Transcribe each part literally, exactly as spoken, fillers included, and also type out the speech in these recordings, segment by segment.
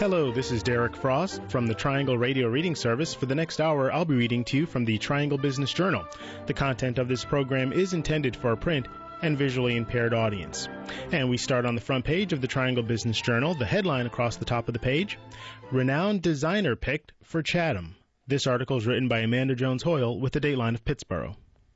Hello, this is Derek Frost from the Triangle Radio Reading Service. For the next hour, I'll be reading to you from the Triangle Business Journal. The content of this program is intended for a print and visually impaired audience. And we start on the front page of the Triangle Business Journal, the headline across the top of the page, Renowned Designer Picked for Chatham. This article is written by Amanda Jones Hoyle with the Dateline of Pittsboro.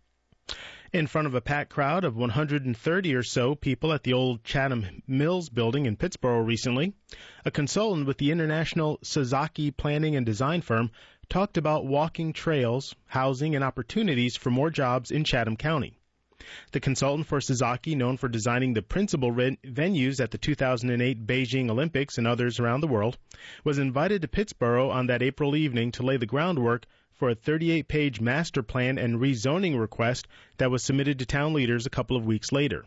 In front of a packed crowd of one hundred thirty or so people at the old Chatham Mills building in Pittsboro recently, a consultant with the international Sasaki planning and design firm talked about walking trails, housing, and opportunities for more jobs in Chatham County. The consultant for Sasaki, known for designing the principal re- venues at the two thousand eight Beijing Olympics and others around the world, was invited to Pittsboro on that April evening to lay the groundwork for a thirty-eight page master plan and rezoning request that was submitted to town leaders a couple of weeks later.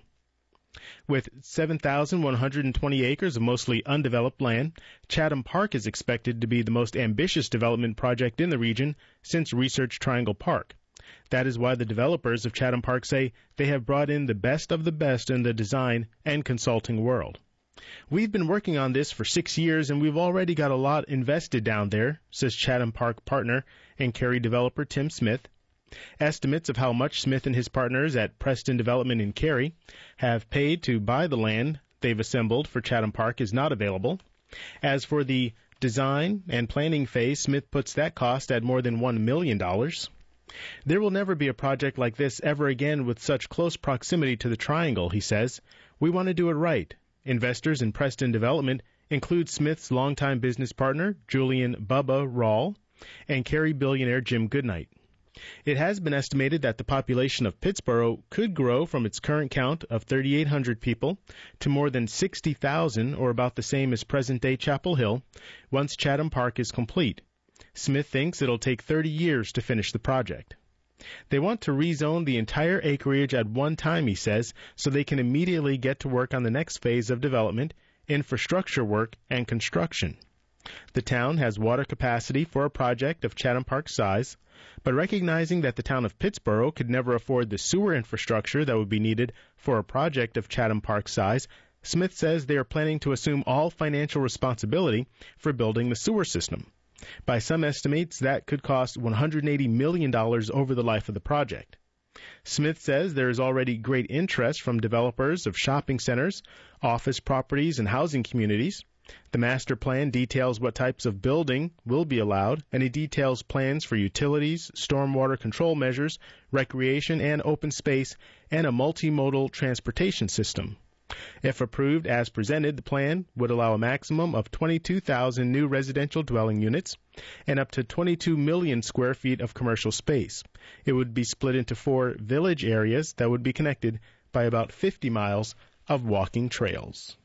With seven thousand one hundred twenty acres of mostly undeveloped land, Chatham Park is expected to be the most ambitious development project in the region since Research Triangle Park. That is why the developers of Chatham Park say they have brought in the best of the best in the design and consulting world. We've been working on this for six years, and we've already got a lot invested down there, says Chatham Park partner and Cary developer Tim Smith. Estimates of how much Smith and his partners at Preston Development in Cary have paid to buy the land they've assembled for Chatham Park is not available. As for the design and planning phase, Smith puts that cost at more than one million dollars. There will never be a project like this ever again with such close proximity to the Triangle, he says. We want to do it right. Investors in Preston Development include Smith's longtime business partner, Julian Bubba Rawl, and Cary billionaire Jim Goodnight. It has been estimated that the population of Pittsboro could grow from its current count of thirty-eight hundred people to more than sixty thousand, or about the same as present-day Chapel Hill, once Chatham Park is complete. Smith thinks it'll take thirty years to finish the project. They want to rezone the entire acreage at one time, he says, so they can immediately get to work on the next phase of development, infrastructure work, and construction. The town has water capacity for a project of Chatham Park size, but recognizing that the town of Pittsboro could never afford the sewer infrastructure that would be needed for a project of Chatham Park size, Smith says they are planning to assume all financial responsibility for building the sewer system. By some estimates, that could cost one hundred eighty million dollars over the life of the project. Smith says there is already great interest from developers of shopping centers, office properties, and housing communities. The master plan details what types of building will be allowed, and it details plans for utilities, stormwater control measures, recreation and open space, and a multimodal transportation system. If approved as presented, the plan would allow a maximum of twenty-two thousand new residential dwelling units and up to twenty-two million square feet of commercial space. It would be split into four village areas that would be connected by about fifty miles of walking trails.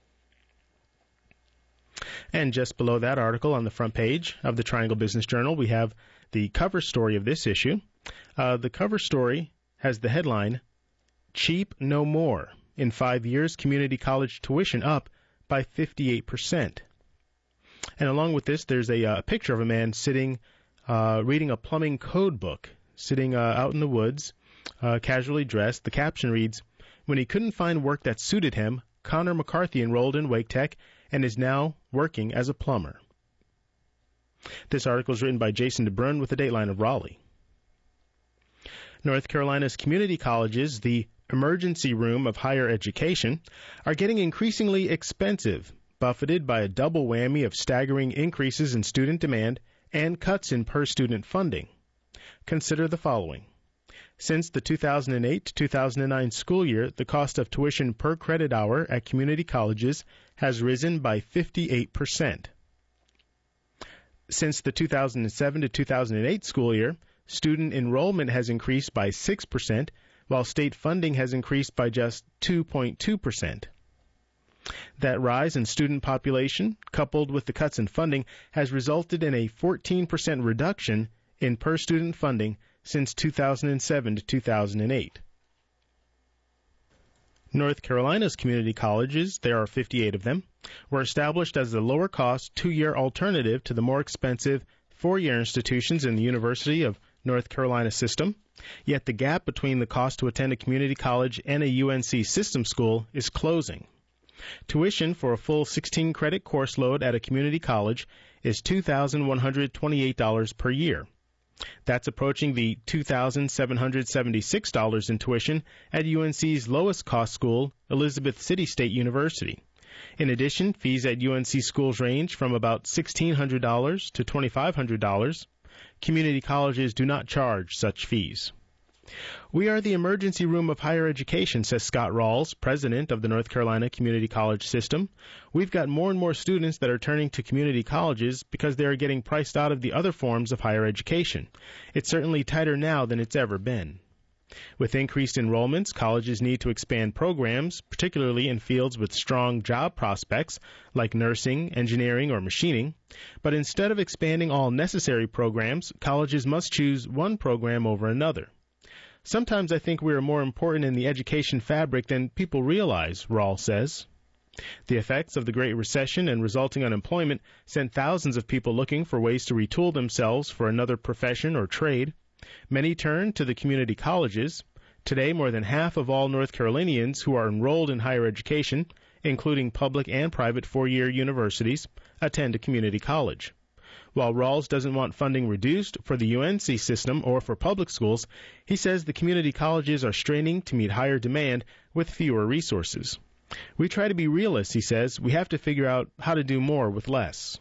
And just below that article on the front page of the Triangle Business Journal, we have the cover story of this issue. Uh, the cover story has the headline, Cheap No More. In five years, community college tuition up by fifty-eight percent. And along with this, there's a uh, picture of a man sitting, uh, reading a plumbing code book, sitting uh, out in the woods, uh, casually dressed. The caption reads, when he couldn't find work that suited him, Connor McCarthy enrolled in Wake Tech and is now working as a plumber. This article is written by Jason DeBrun with the Dateline of Raleigh. North Carolina's community colleges, the emergency room of higher education, are getting increasingly expensive, buffeted by a double whammy of staggering increases in student demand and cuts in per-student funding. Consider the following. Since the two thousand eight to two thousand nine school year, the cost of tuition per credit hour at community colleges has risen by fifty-eight percent. Since the two thousand seven to two thousand eight school year, student enrollment has increased by six percent, while state funding has increased by just two point two percent. That rise in student population, coupled with the cuts in funding, has resulted in a fourteen percent reduction in per-student funding since two thousand seven to two thousand eight. North Carolina's community colleges, there are fifty-eight of them, were established as a lower-cost two-year alternative to the more expensive four-year institutions in the University of North Carolina system, yet the gap between the cost to attend a community college and a U N C system school is closing. Tuition for a full sixteen credit course load at a community college is two thousand one hundred twenty-eight dollars per year. That's approaching the two thousand seven hundred seventy-six dollars in tuition at U N C's lowest cost school, Elizabeth City State University. In addition, fees at U N C schools range from about sixteen hundred dollars to twenty-five hundred dollars. Community colleges do not charge such fees. We are the emergency room of higher education, says Scott Rawls, president of the North Carolina Community College System. We've got more and more students that are turning to community colleges because they are getting priced out of the other forms of higher education. It's certainly tighter now than it's ever been. With increased enrollments, colleges need to expand programs, particularly in fields with strong job prospects like nursing, engineering, or machining. But instead of expanding all necessary programs, colleges must choose one program over another. Sometimes I think we are more important in the education fabric than people realize, Rawls says. The effects of the Great Recession and resulting unemployment sent thousands of people looking for ways to retool themselves for another profession or trade. Many turned to the community colleges. Today, more than half of all North Carolinians who are enrolled in higher education, including public and private four-year universities, attend a community college. While Rawls doesn't want funding reduced for the U N C system or for public schools, he says the community colleges are straining to meet higher demand with fewer resources. We try to be realists, he says. We have to figure out how to do more with less.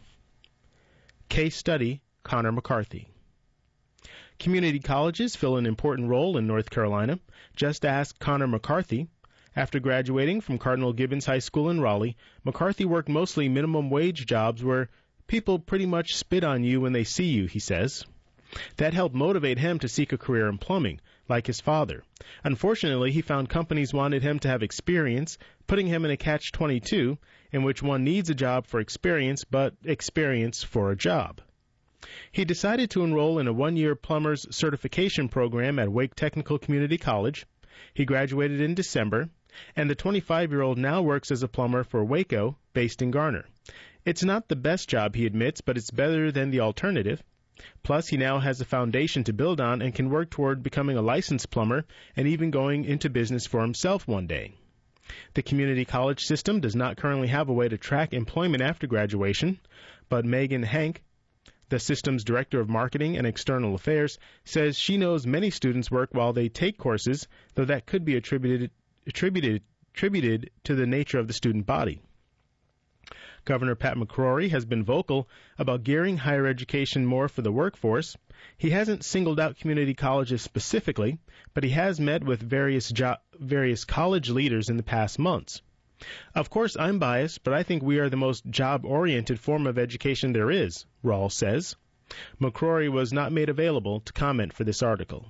Case study, Connor McCarthy. Community colleges fill an important role in North Carolina. Just ask Connor McCarthy. After graduating from Cardinal Gibbons High School in Raleigh, McCarthy worked mostly minimum wage jobs where people pretty much spit on you when they see you, he says. That helped motivate him to seek a career in plumbing, like his father. Unfortunately, he found companies wanted him to have experience, putting him in a catch twenty-two, in which one needs a job for experience, but experience for a job. He decided to enroll in a one-year plumber's certification program at Wake Technical Community College. He graduated in December, and the twenty-five-year-old now works as a plumber for Waco, based in Garner. It's not the best job, he admits, but it's better than the alternative. Plus, he now has a foundation to build on and can work toward becoming a licensed plumber and even going into business for himself one day. The community college system does not currently have a way to track employment after graduation, but Megan Hank, the system's director of marketing and external affairs, says she knows many students work while they take courses, though that could be attributed attributed attributed to the nature of the student body. Governor Pat McCrory has been vocal about gearing higher education more for the workforce. He hasn't singled out community colleges specifically, but he has met with various jo- various college leaders in the past months. Of course, I'm biased, but I think we are the most job-oriented form of education there is, Rawls says. McCrory was not made available to comment for this article.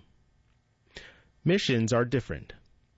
Missions are different.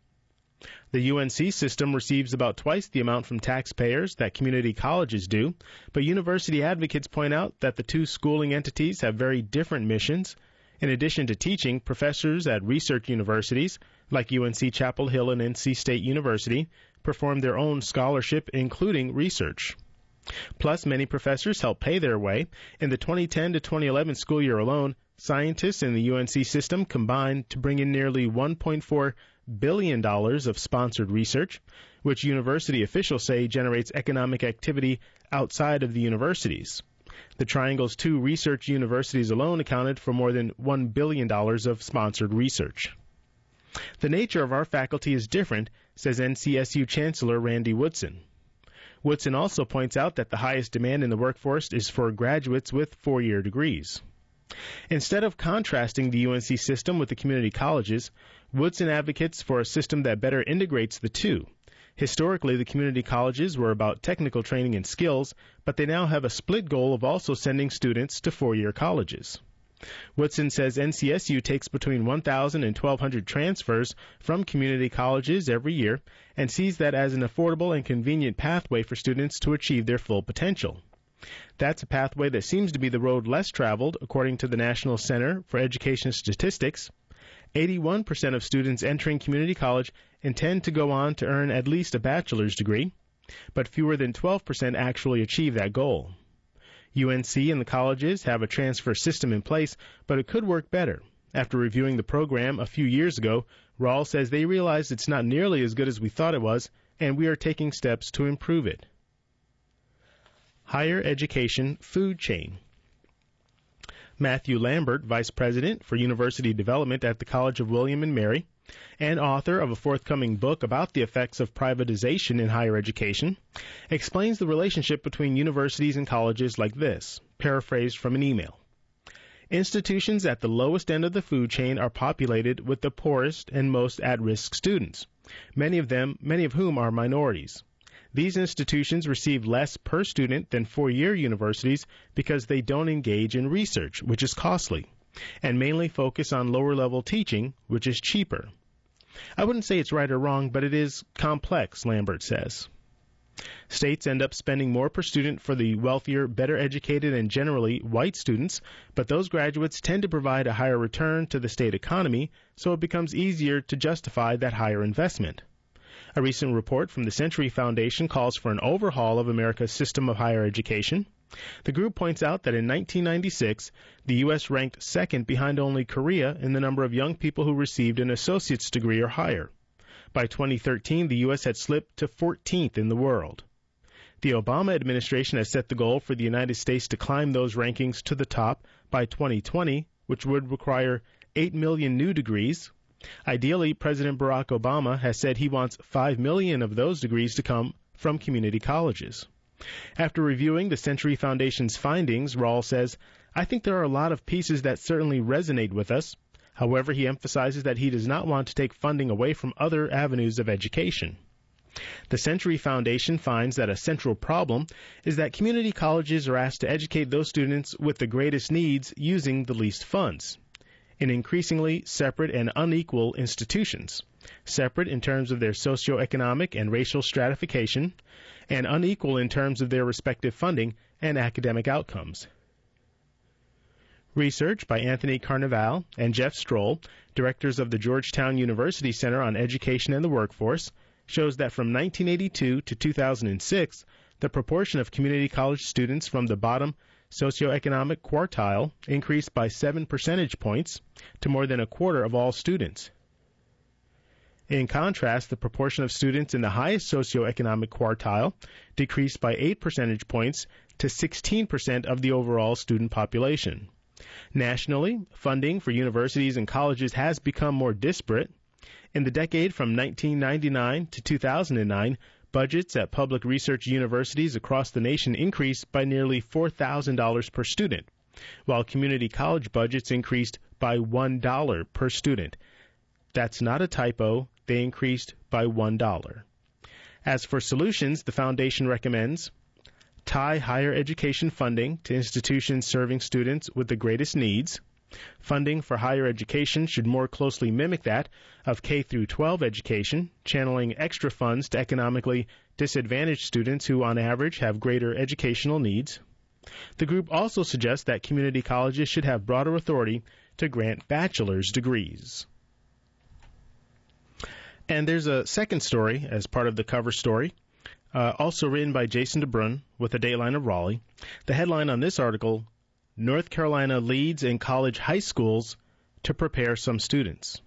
The U N C system receives about twice the amount from taxpayers that community colleges do, but university advocates point out that the two schooling entities have very different missions. In addition to teaching, professors at research universities, like U N C Chapel Hill and N C State University, perform their own scholarship, including research. Plus, many professors help pay their way. In the twenty ten to twenty eleven school year alone, scientists in the U N C system combined to bring in nearly one point four billion dollars of sponsored research, which university officials say generates economic activity outside of the universities. The Triangle's two research universities alone accounted for more than one billion dollars of sponsored research. The nature of our faculty is different, says N C S U Chancellor Randy Woodson. Woodson also points out that the highest demand in the workforce is for graduates with four-year degrees. Instead of contrasting the U N C system with the community colleges, Woodson advocates for a system that better integrates the two. Historically, the community colleges were about technical training and skills, but they now have a split goal of also sending students to four-year colleges. Woodson says N C S U takes between one thousand and twelve hundred transfers from community colleges every year and sees that as an affordable and convenient pathway for students to achieve their full potential. That's a pathway that seems to be the road less traveled, according to the National Center for Education Statistics. eighty-one percent of students entering community college intend to go on to earn at least a bachelor's degree, but fewer than twelve percent actually achieve that goal. U N C and the colleges have a transfer system in place, but it could work better. After reviewing the program a few years ago, Rawls says they realized it's not nearly as good as we thought it was, and we are taking steps to improve it. Higher Education Food Chain. Matthew Lambert, Vice President for University Development at the College of William and Mary, and author of a forthcoming book about the effects of privatization in higher education, explains the relationship between universities and colleges like this, paraphrased from an email. Institutions at the lowest end of the food chain are populated with the poorest and most at-risk students, many of them, many of whom are minorities. These institutions receive less per student than four-year universities because they don't engage in research, which is costly, and mainly focus on lower-level teaching, which is cheaper. I wouldn't say it's right or wrong, but it is complex, Lambert says. States end up spending more per student for the wealthier, better educated, and generally white students, but those graduates tend to provide a higher return to the state economy, so it becomes easier to justify that higher investment. A recent report from the Century Foundation calls for an overhaul of America's system of higher education. The group points out that in nineteen ninety-six, the U S ranked second behind only Korea in the number of young people who received an associate's degree or higher. By twenty thirteen, the U S had slipped to fourteenth in the world. The Obama administration has set the goal for the United States to climb those rankings to the top by twenty twenty, which would require eight million new degrees. Ideally, President Barack Obama has said he wants five million of those degrees to come from community colleges. After reviewing the Century Foundation's findings, Rawl says, "I think there are a lot of pieces that certainly resonate with us." However, he emphasizes that he does not want to take funding away from other avenues of education. The Century Foundation finds that a central problem is that community colleges are asked to educate those students with the greatest needs using the least funds, in increasingly separate and unequal institutions, separate in terms of their socioeconomic and racial stratification, and unequal in terms of their respective funding and academic outcomes. Research by Anthony Carnival and Jeff Stroll, directors of the Georgetown University Center on Education and the Workforce, shows that from nineteen eighty-two to two thousand six, the proportion of community college students from the bottom socioeconomic quartile increased by seven percentage points to more than a quarter of all students. In contrast, the proportion of students in the highest socioeconomic quartile decreased by eight percentage points to sixteen percent of the overall student population. Nationally, funding for universities and colleges has become more disparate. In the decade from nineteen ninety-nine to two thousand nine, budgets at public research universities across the nation increased by nearly four thousand dollars per student, while community college budgets increased by one dollar per student. That's not a typo. They increased by one dollar. As for solutions, the Foundation recommends tie higher education funding to institutions serving students with the greatest needs. Funding for higher education should more closely mimic that of K through twelve education, channeling extra funds to economically disadvantaged students who, on average, have greater educational needs. The group also suggests that community colleges should have broader authority to grant bachelor's degrees. And there's a second story as part of the cover story, uh, also written by Jason DeBrun with the Dateline of Raleigh. The headline on this article, North Carolina leads in college high schools to prepare some students.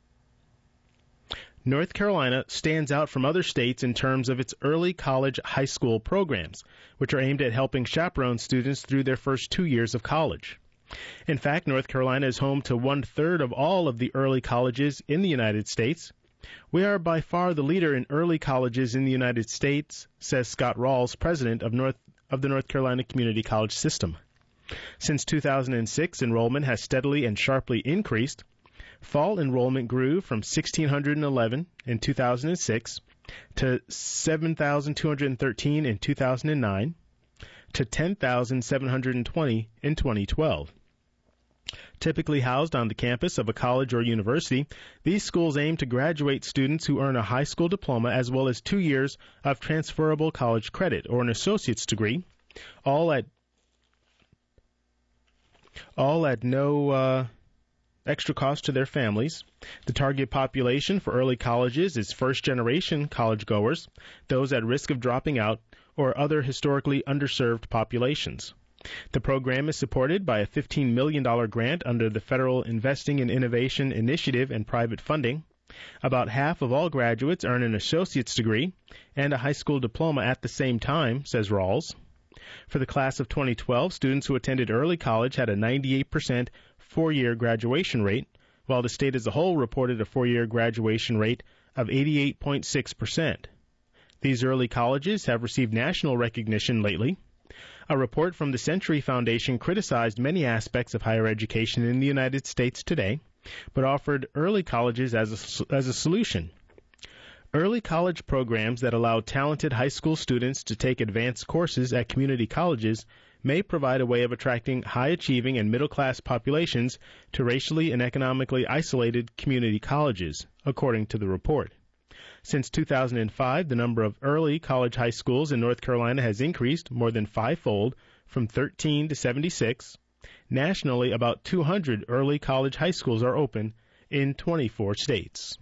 North Carolina stands out from other states in terms of its early college high school programs, which are aimed at helping chaperone students through their first two years of college. In fact, North Carolina is home to one-third of all of the early colleges in the United States. We are by far the leader in early colleges in the United States, says Scott Rawls, president of North of the North Carolina Community College System. Since two thousand six, enrollment has steadily and sharply increased. Fall enrollment grew from one thousand six hundred eleven in two thousand six to seven thousand two hundred thirteen in two thousand nine to ten thousand seven hundred twenty in twenty twelve. Typically housed on the campus of a college or university, these schools aim to graduate students who earn a high school diploma as well as two years of transferable college credit or an associate's degree, all at all at no uh, extra cost to their families. The target population for early colleges is first-generation college-goers, those at risk of dropping out, or other historically underserved populations. The program is supported by a fifteen million dollars grant under the Federal Investing in Innovation Initiative and private funding. About half of all graduates earn an associate's degree and a high school diploma at the same time, says Rawls. For the class of twenty twelve, students who attended early college had a ninety-eight percent four-year graduation rate, while the state as a whole reported a four-year graduation rate of eighty-eight point six percent. These early colleges have received national recognition lately. A report from the Century Foundation criticized many aspects of higher education in the United States today, but offered early colleges as a, as a solution. Early college programs that allow talented high school students to take advanced courses at community colleges may provide a way of attracting high-achieving and middle-class populations to racially and economically isolated community colleges, according to the report. Since two thousand five, the number of early college high schools in North Carolina has increased more than fivefold, from thirteen to seventy-six. Nationally, about two hundred early college high schools are open in twenty-four states.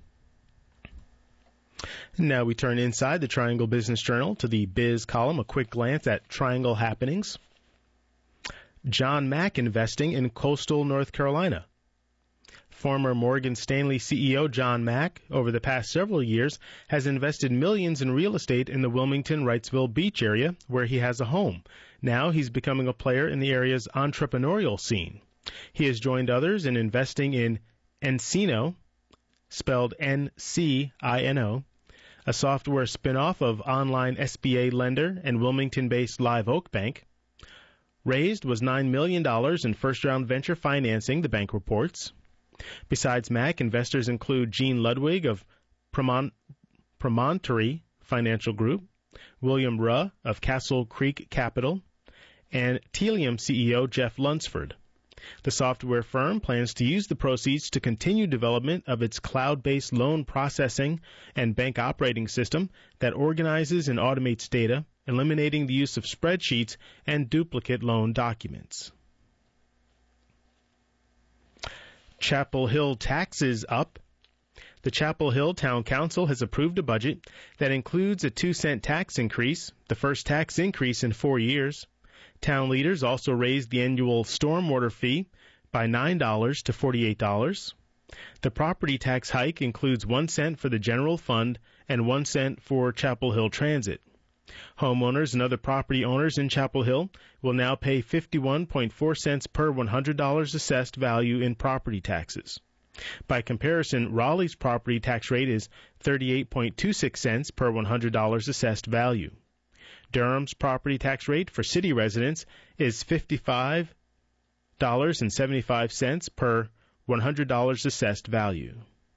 Now we turn inside the Triangle Business Journal to the Biz column, a quick glance at Triangle happenings. John Mack investing in coastal North Carolina. Former Morgan Stanley C E O John Mack, over the past several years, has invested millions in real estate in the Wilmington-Wrightsville Beach area, where he has a home. Now he's becoming a player in the area's entrepreneurial scene. He has joined others in investing in nCino, spelled N C I N O, a software spin-off of online S B A lender and Wilmington-based Live Oak Bank. Raised was nine million dollars in first-round venture financing, the bank reports. Besides Mack, investors include Gene Ludwig of Promont- Promontory Financial Group, William Ruh of Castle Creek Capital, and Telium C E O Jeff Lunsford. The software firm plans to use the proceeds to continue development of its cloud-based loan processing and bank operating system that organizes and automates data, eliminating the use of spreadsheets and duplicate loan documents. Chapel Hill taxes up. The Chapel Hill Town Council has approved a budget that includes a two cent tax increase, the first tax increase in four years. Town leaders also raised the annual stormwater fee by nine dollars to forty-eight dollars. The property tax hike includes one cent for the general fund and one cent for Chapel Hill Transit. Homeowners and other property owners in Chapel Hill will now pay fifty-one point four cents per one hundred dollars assessed value in property taxes. By comparison, Raleigh's property tax rate is thirty-eight point two six cents per one hundred dollars assessed value. Durham's property tax rate for city residents is fifty-five dollars and seventy-five cents per one hundred dollars assessed value.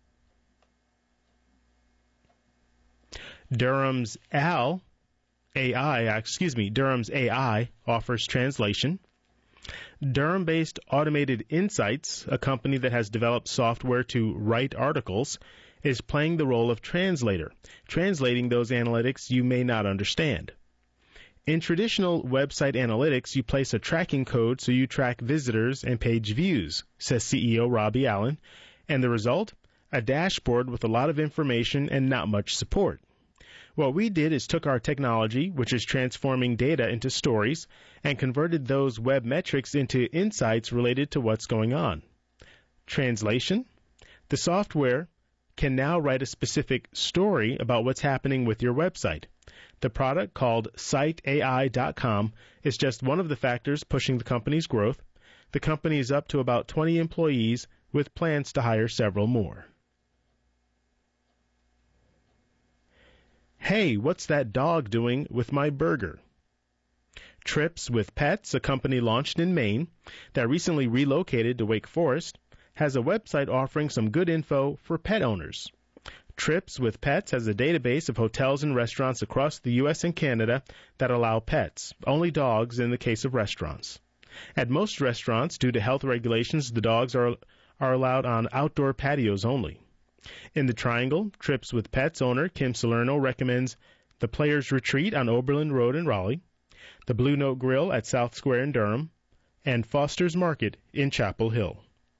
Durham's Al A I, excuse me, Durham's A I offers translation. Durham-based Automated Insights, a company that has developed software to write articles, is playing the role of translator, translating those analytics you may not understand. In traditional website analytics, you place a tracking code so you track visitors and page views, says C E O Robbie Allen, and the result? A dashboard with a lot of information and not much support. What we did is took our technology, which is transforming data into stories, and converted those web metrics into insights related to what's going on. Translation? The software can now write a specific story about what's happening with your website. The product, called Site A I dot com, is just one of the factors pushing the company's growth. The company is up to about twenty employees with plans to hire several more. Hey, what's that dog doing with my burger? Trips with Pets, a company launched in Maine that recently relocated to Wake Forest, has a website offering some good info for pet owners. Trips with Pets has a database of hotels and restaurants across the U S and Canada that allow pets, only dogs in the case of restaurants. At most restaurants, due to health regulations, the dogs are, are allowed on outdoor patios only. In the Triangle, Trips with Pets owner Kim Salerno recommends the Players Retreat on Oberlin Road in Raleigh, the Blue Note Grill at South Square in Durham, and Foster's Market in Chapel Hill.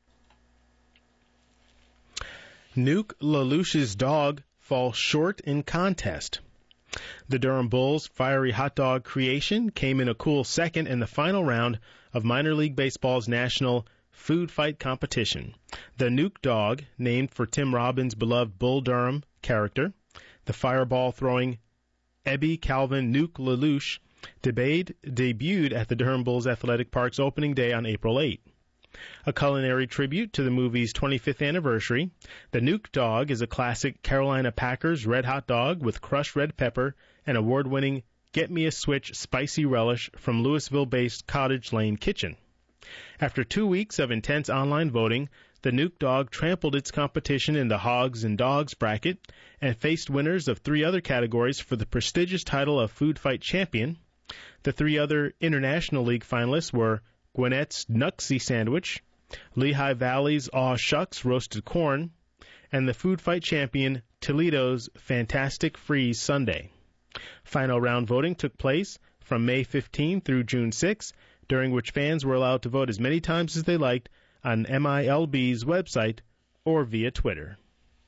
Nuke LaLoosh's dog falls short in contest. The Durham Bulls' fiery hot dog creation came in a cool second in the final round of Minor League Baseball's National food fight competition. The Nuke Dog, named for Tim Robbins' beloved Bull Durham character, the fireball-throwing Ebby Calvin Nuke Lelouch, debate, debuted at the Durham Bulls Athletic Park's opening day on April eighth. A culinary tribute to the movie's twenty-fifth anniversary, the Nuke Dog is a classic Carolina Packers red hot dog with crushed red pepper and award-winning Get Me a Switch spicy relish from Louisville-based Cottage Lane Kitchen. After two weeks of intense online voting, the Nuke Dog trampled its competition in the Hogs and Dogs bracket and faced winners of three other categories for the prestigious title of Food Fight Champion. The three other International League finalists were Gwinnett's Nuxie Sandwich, Lehigh Valley's Aw Shucks Roasted Corn, and the Food Fight Champion Toledo's Fantastic Freeze Sundae. Final round voting took place from May fifteenth through June sixth, during which fans were allowed to vote as many times as they liked on M I L B's website or via Twitter.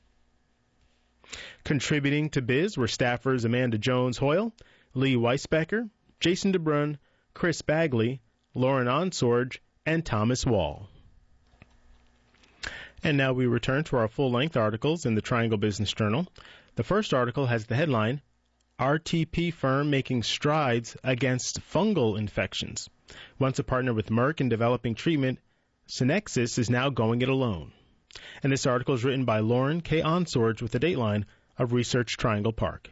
Contributing to Biz were staffers Amanda Jones-Hoyle, Lee Weisbecker, Jason DeBrun, Chris Bagley, Lauren Onsorge, and Thomas Wall. And now we return to our full-length articles in the Triangle Business Journal. The first article has the headline, R T P Firm Making Strides Against Fungal Infections. Once a partner with Merck in developing treatment, Synexis is now going it alone. And this article is written by Lauren K. Onsorge with the Dateline of Research Triangle Park.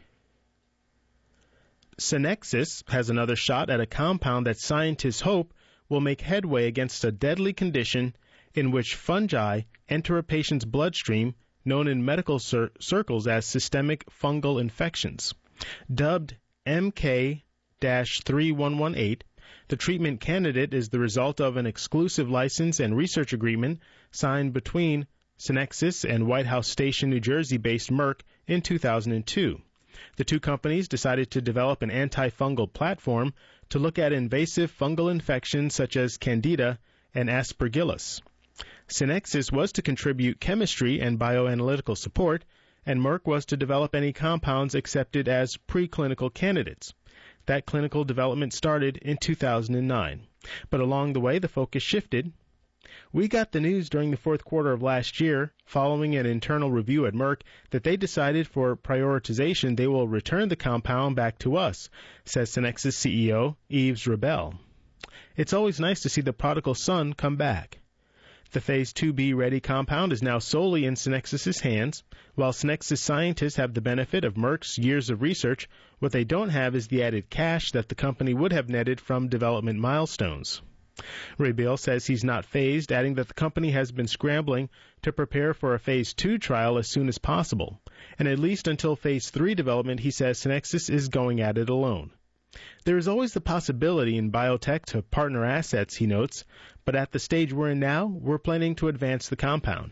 Synexis has another shot at a compound that scientists hope will make headway against a deadly condition in which fungi enter a patient's bloodstream, known in medical cir- circles as systemic fungal infections. Dubbed M K three one one eight, the treatment candidate is the result of an exclusive license and research agreement signed between Synexis and White House Station, New Jersey-based Merck in two thousand two. The two companies decided to develop an antifungal platform to look at invasive fungal infections such as Candida and Aspergillus. Synexis was to contribute chemistry and bioanalytical support, and Merck was to develop any compounds accepted as preclinical candidates. That clinical development started in two thousand nine. But along the way, the focus shifted. We got the news during the fourth quarter of last year, following an internal review at Merck, that they decided for prioritization they will return the compound back to us, says Synexis C E O Yves Rebel. It's always nice to see the prodigal son come back. The Phase two B ready compound is now solely in Synexis' hands. While Synexis scientists have the benefit of Merck's years of research, what they don't have is the added cash that the company would have netted from development milestones. Rebel says he's not phased, adding that the company has been scrambling to prepare for a Phase two trial as soon as possible. And at least until Phase three development, he says Synexis is going at it alone. There is always the possibility in biotech to partner assets, he notes, but at the stage we're in now, we're planning to advance the compound.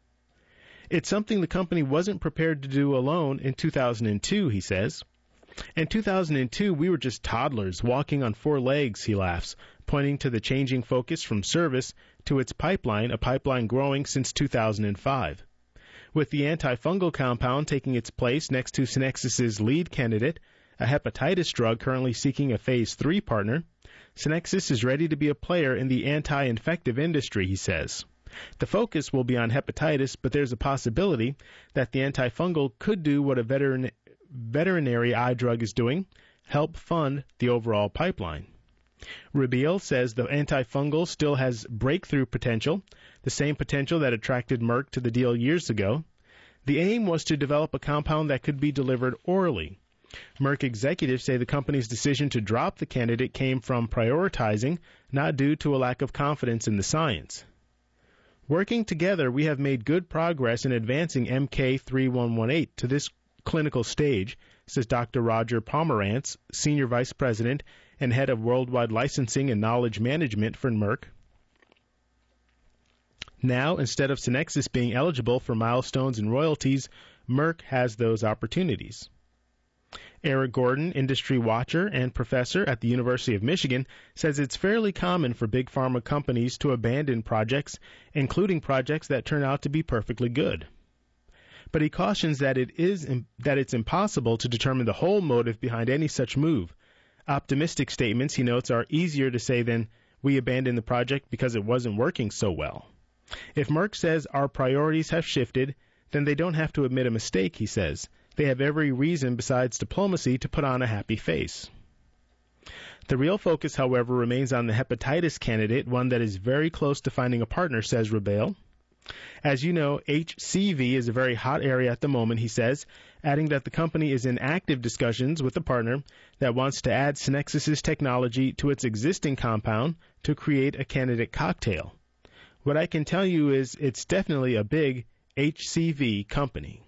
It's something the company wasn't prepared to do alone in two thousand two, he says. In two thousand two, we were just toddlers walking on four legs, he laughs, pointing to the changing focus from service to its pipeline, a pipeline growing since two thousand five. With the antifungal compound taking its place next to Synexis' lead candidate, a hepatitis drug currently seeking a Phase three partner, Synexis is ready to be a player in the anti-infective industry, he says. The focus will be on hepatitis, but there's a possibility that the antifungal could do what a veterin- veterinary eye drug is doing, help fund the overall pipeline. Rebel says the antifungal still has breakthrough potential, the same potential that attracted Merck to the deal years ago. The aim was to develop a compound that could be delivered orally. Merck executives say the company's decision to drop the candidate came from prioritizing, not due to a lack of confidence in the science. Working together, we have made good progress in advancing M K three one one eight to this clinical stage, says Doctor Roger Pomerantz, Senior Vice President and Head of Worldwide Licensing and Knowledge Management for Merck. Now, instead of Synexis being eligible for milestones and royalties, Merck has those opportunities. Eric Gordon, industry watcher and professor at the University of Michigan, says it's fairly common for big pharma companies to abandon projects, including projects that turn out to be perfectly good. But he cautions that it is that it's impossible to determine the whole motive behind any such move. Optimistic statements, he notes, are easier to say than We abandoned the project because it wasn't working so well. If Merck says our priorities have shifted, then they don't have to admit a mistake, he says. They have every reason besides diplomacy to put on a happy face. The real focus, however, remains on the hepatitis candidate, one that is very close to finding a partner, says Rabel. As you know, H C V is a very hot area at the moment, he says, adding that the company is in active discussions with a partner that wants to add Synexis' technology to its existing compound to create a candidate cocktail. What I can tell you is it's definitely a big H C V company.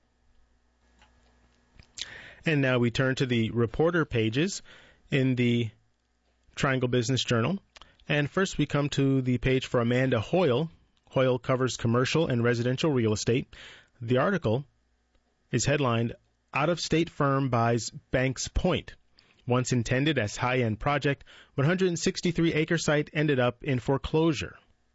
And now we turn to the reporter pages in the Triangle Business Journal. And first we come to the page for Amanda Hoyle. Hoyle covers commercial and residential real estate. The article is headlined, Out-of-State Firm Buys Banks Point. Once intended as high-end project, one hundred sixty-three acre site ended up in foreclosure.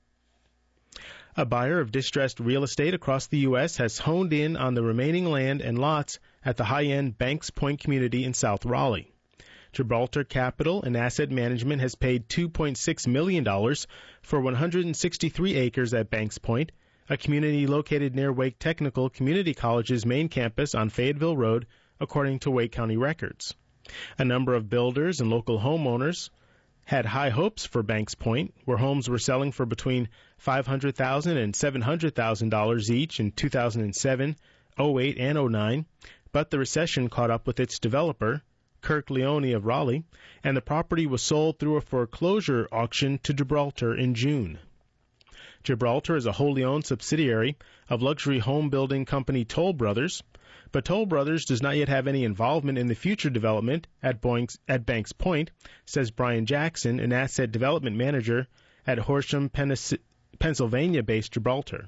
A buyer of distressed real estate across the U S has honed in on the remaining land and lots at the high-end Banks Point community in South Raleigh. Gibraltar Capital and Asset Management has paid two point six million dollars for one hundred sixty-three acres at Banks Point, a community located near Wake Technical Community College's main campus on Fayetteville Road, according to Wake County records. A number of builders and local homeowners had high hopes for Banks Point, where homes were selling for between five hundred thousand dollars and seven hundred thousand dollars each in two thousand seven, oh eight, and oh nine, but the recession caught up with its developer, Kirk Leone of Raleigh, and the property was sold through a foreclosure auction to Gibraltar in June. Gibraltar is a wholly owned subsidiary of luxury home building company Toll Brothers, but Toll Brothers does not yet have any involvement in the future development at, Boinks, at Banks Point, says Brian Jackson, an asset development manager at Horsham, Pennsylvania-based Gibraltar.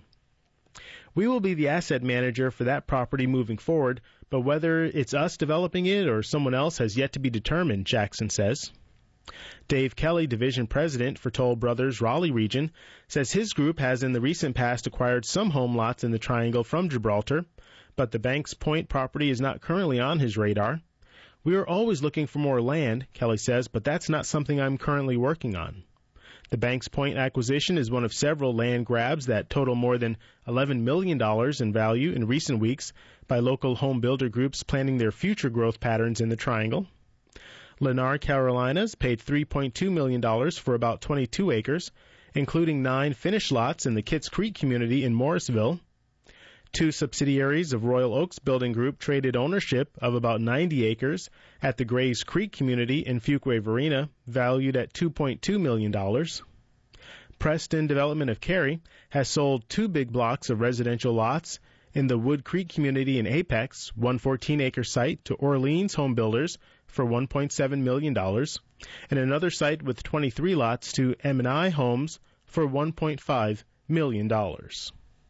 We will be the asset manager for that property moving forward, but whether it's us developing it or someone else has yet to be determined, Jackson says. Dave Kelly, division president for Toll Brothers Raleigh region, says his group has in the recent past acquired some home lots in the Triangle from Gibraltar, but the Banks Point property is not currently on his radar. We are always looking for more land, Kelly says, but that's not something I'm currently working on. The Banks Point acquisition is one of several land grabs that total more than eleven million dollars in value in recent weeks by local home builder groups planning their future growth patterns in the Triangle. Lennar Carolinas paid three point two million dollars for about twenty-two acres, including nine finished lots in the Kitts Creek community in Morrisville. Two subsidiaries of Royal Oaks Building Group traded ownership of about ninety acres at the Grays Creek community in Fuquay-Varina, valued at two point two million dollars. Preston Development of Cary has sold two big blocks of residential lots in the Wood Creek community in Apex, one fourteen acre site, to Orleans Home Builders for one point seven million dollars, and another site with twenty-three lots to M and I Homes for one point five million dollars.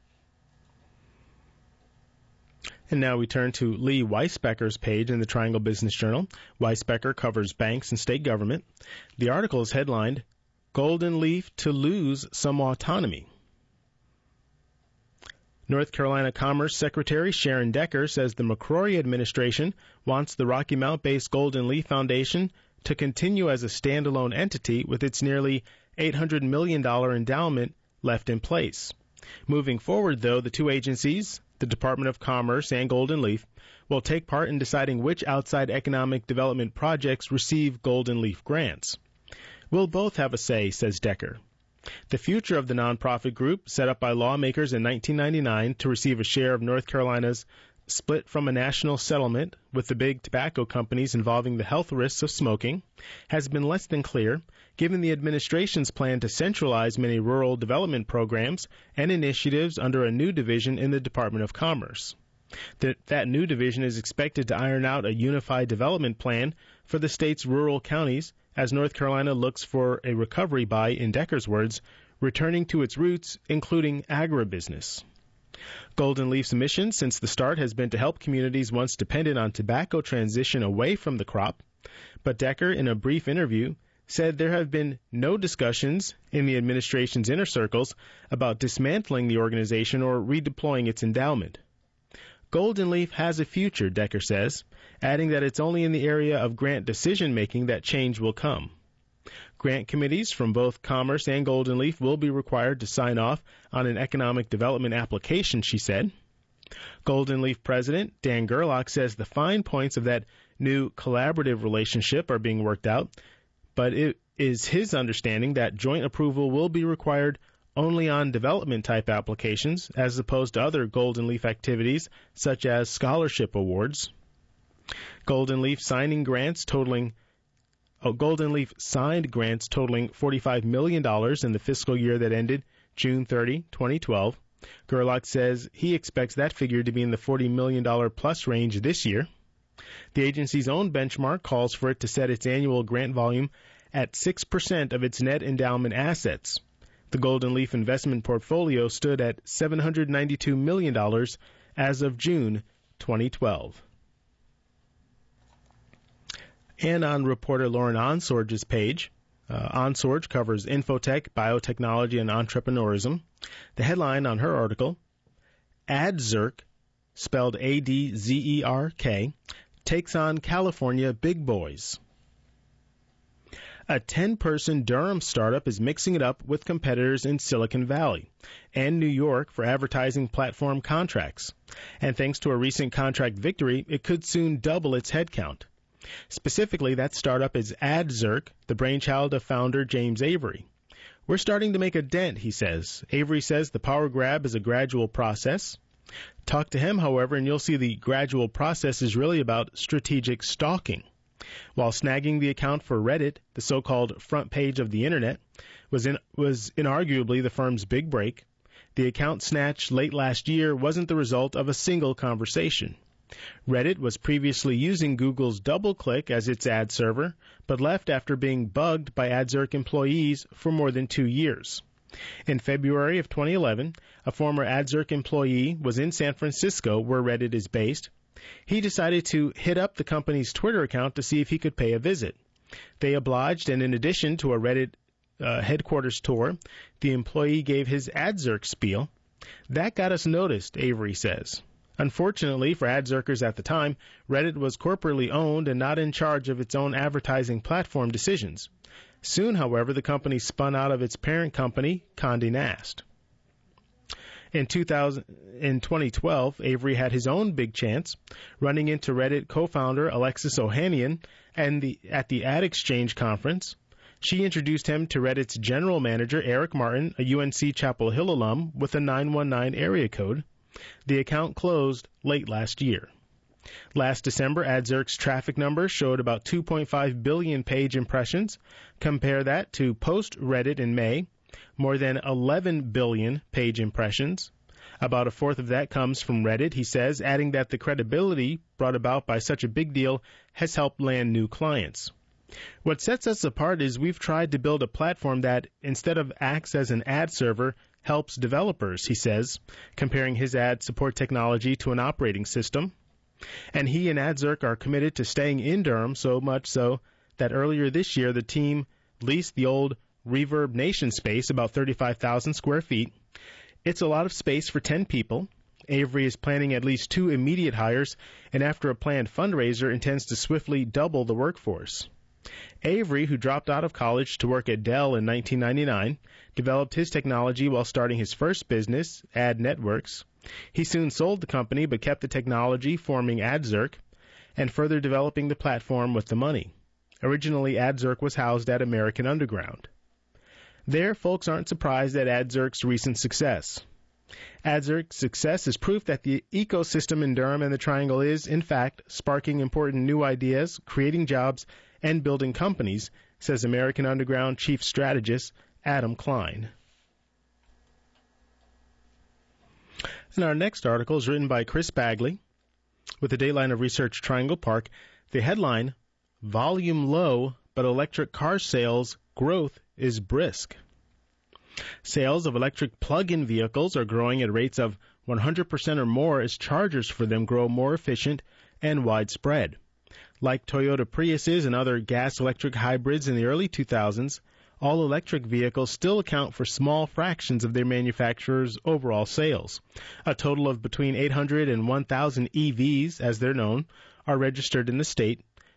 And now we turn to Lee Weisbecker's page in the Triangle Business Journal. Weisbecker covers banks and state government. The article is headlined, Golden Leaf to Lose Some Autonomy. North Carolina Commerce Secretary Sharon Decker says the McCrory administration wants the Rocky Mount-based Golden Leaf Foundation to continue as a standalone entity with its nearly eight hundred million dollars endowment left in place. Moving forward, though, the two agencies, the Department of Commerce and Golden Leaf, will take part in deciding which outside economic development projects receive Golden Leaf grants. We'll both have a say, says Decker. The future of the nonprofit group, set up by lawmakers in nineteen ninety-nine to receive a share of North Carolina's split from a national settlement with the big tobacco companies involving the health risks of smoking, has been less than clear, given the administration's plan to centralize many rural development programs and initiatives under a new division in the Department of Commerce. That, that new division is expected to iron out a unified development plan for the state's rural counties as North Carolina looks for a recovery by, in Decker's words, returning to its roots, including agribusiness. Golden Leaf's mission since the start has been to help communities once dependent on tobacco transition away from the crop, but Decker, in a brief interview, said there have been no discussions in the administration's inner circles about dismantling the organization or redeploying its endowment. Golden Leaf has a future, Decker says, adding that it's only in the area of grant decision-making that change will come. Grant committees from both Commerce and Golden Leaf will be required to sign off on an economic development application, she said. Golden Leaf president Dan Gerlach says the fine points of that new collaborative relationship are being worked out, but it is his understanding that joint approval will be required only on development-type applications as opposed to other Golden Leaf activities such as scholarship awards. Golden Leaf signing grants totaling oh, Golden Leaf signed grants totaling forty-five million dollars in the fiscal year that ended June thirtieth, twenty twelve. Gerlach says he expects that figure to be in the forty million dollars plus range this year. The agency's own benchmark calls for it to set its annual grant volume at six percent of its net endowment assets. The Golden Leaf investment portfolio stood at seven hundred ninety-two million dollars as of June twenty twelve. And on reporter Lauren Onsorge's page, uh, Onsorge covers infotech, biotechnology, and entrepreneurism. The headline on her article, AdZerk, spelled A D Z E R K, takes on California big boys. A ten-person Durham startup is mixing it up with competitors in Silicon Valley and New York for advertising platform contracts. And thanks to a recent contract victory, it could soon double its headcount. Specifically, that startup is AdZerk, the brainchild of founder James Avery. We're starting to make a dent, he says. Avery says the power grab is a gradual process. Talk to him, however, and you'll see the gradual process is really about strategic stalking. While snagging the account for Reddit, the so-called front page of the Internet, was, in, was inarguably the firm's big break, the account snatched late last year wasn't the result of a single conversation. Reddit was previously using Google's DoubleClick as its ad server, but left after being bugged by AdZerk employees for more than two years. In February of twenty eleven, a former AdZerk employee was in San Francisco, where Reddit is based. He decided to hit up the company's Twitter account to see if he could pay a visit. They obliged, and in addition to a Reddit uh, headquarters tour, the employee gave his AdZerk spiel. That got us noticed, Avery says. Unfortunately for AdZerkers at the time, Reddit was corporately owned and not in charge of its own advertising platform decisions. Soon, however, the company spun out of its parent company, Condé Nast. In, two thousand, in twenty twelve, Avery had his own big chance, running into Reddit co-founder Alexis Ohanian and the, at the Ad Exchange conference. She introduced him to Reddit's general manager, Eric Martin, a U N C Chapel Hill alum with a nine one nine area code. The account closed late last year. Last December, AdZerk's traffic numbers showed about two point five billion page impressions. Compare that to post-Reddit in May, more than eleven billion page impressions. About a fourth of that comes from Reddit, he says, adding that the credibility brought about by such a big deal has helped land new clients. What sets us apart is we've tried to build a platform that, instead of acts as an ad server, helps developers, he says, comparing his ad support technology to an operating system. And he and AdZerk are committed to staying in Durham, so much so that earlier this year the team leased the old Reverb Nation space, about thirty-five thousand square feet. It's a lot of space for ten people. Avery is planning at least two immediate hires, and after a planned fundraiser, intends to swiftly double the workforce. Avery, who dropped out of college to work at Dell in nineteen ninety-nine, developed his technology while starting his first business, Ad Networks. He soon sold the company but kept the technology, forming AdZerk, and further developing the platform with the money. Originally, AdZerk was housed at American Underground. There, folks aren't surprised at AdZerk's recent success. AdZerk's success is proof that the ecosystem in Durham and the Triangle is, in fact, sparking important new ideas, creating jobs, and building companies, says American Underground Chief Strategist Adam Klein. And our next article is written by Chris Bagley with the Dateline of Research Triangle Park. The headline, Volume Low, but Electric Car Sales Growth is Brisk. Sales of electric plug-in vehicles are growing at rates of one hundred percent or more as chargers for them grow more efficient and widespread. Like Toyota Priuses and other gas-electric hybrids in the early two thousands, all-electric vehicles still account for small fractions of their manufacturers' overall sales. A total of between eight hundred and one thousand E Vs, as they're known, are registered in the state,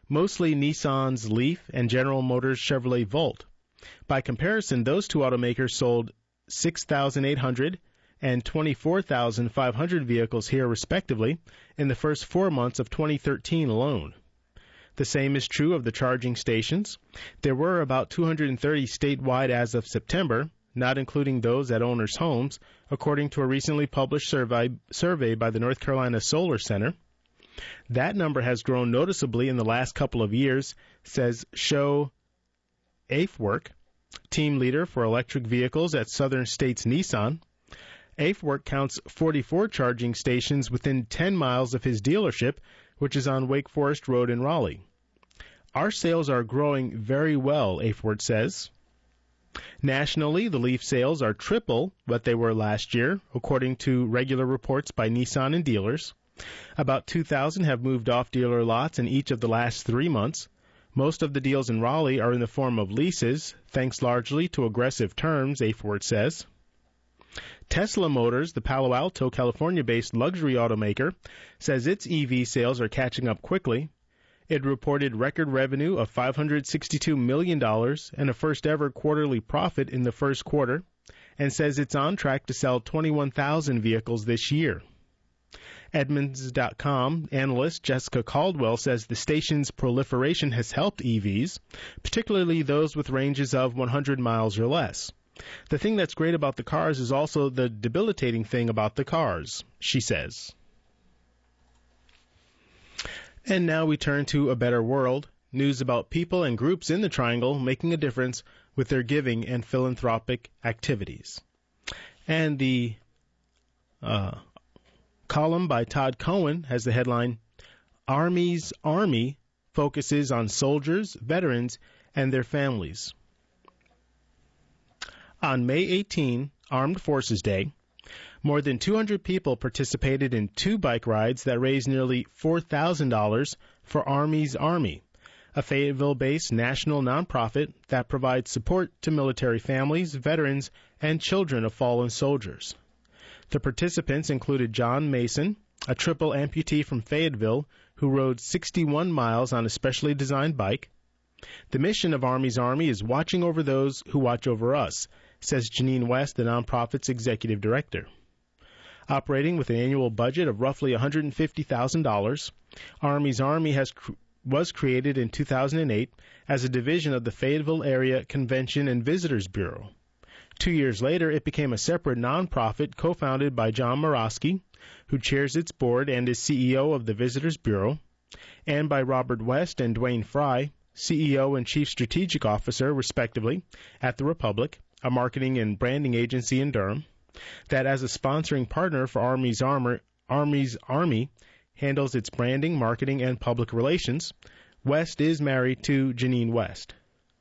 mostly Nissan's Leaf and General Motors' Chevrolet Volt. By comparison, those two automakers sold six thousand eight hundred and twenty-four thousand five hundred vehicles here, respectively, in the first four months of twenty thirteen alone. The same is true of the charging stations. There were about two hundred thirty statewide as of September, not including those at owners' homes, according to a recently published survey, survey by the North Carolina Solar Center. That number has grown noticeably in the last couple of years, says Sho Afewerk, team leader for electric vehicles at Southern States Nissan. Afewerk counts forty-four charging stations within ten miles of his dealership, which is on Wake Forest Road in Raleigh. Our sales are growing very well, Afewerk says. Nationally, the Leaf sales are triple what they were last year, according to regular reports by Nissan and dealers. About two thousand have moved off dealer lots in each of the last three months. Most of the deals in Raleigh are in the form of leases, thanks largely to aggressive terms, Afewerk says. Tesla Motors, the Palo Alto, California-based luxury automaker, says its E V sales are catching up quickly. It reported record revenue of five hundred sixty-two million dollars and a first-ever quarterly profit in the first quarter, and says it's on track to sell twenty-one thousand vehicles this year. Edmunds dot com analyst Jessica Caldwell says the station's proliferation has helped E Vs, particularly those with ranges of one hundred miles or less. The thing that's great about the cars is also the debilitating thing about the cars, she says. And now we turn to A Better World, news about people and groups in the Triangle making a difference with their giving and philanthropic activities. And the uh, column by Todd Cohen has the headline, Army's Army focuses on soldiers, veterans, and their families. On May eighteenth, Armed Forces Day, more than two hundred people participated in two bike rides that raised nearly four thousand dollars for Army's Army, a Fayetteville-based national nonprofit that provides support to military families, veterans, and children of fallen soldiers. The participants included John Mason, a triple amputee from Fayetteville who rode sixty-one miles on a specially designed bike. The mission of Army's Army is watching over those who watch over us, says Janine West, the nonprofit's executive director. Operating with an annual budget of roughly one hundred fifty thousand dollars, Army's Army has cr- was created in two thousand eight as a division of the Fayetteville Area Convention and Visitors Bureau. Two years later, it became a separate nonprofit co-founded by John Morosky, who chairs its board and is C E O of the Visitors Bureau, and by Robert West and Dwayne Fry, C E O and Chief Strategic Officer, respectively, at the Republic, a marketing and branding agency in Durham, that as a sponsoring partner for Army's, Armor, Army's Army handles its branding, marketing, and public relations. West is married to Janine West.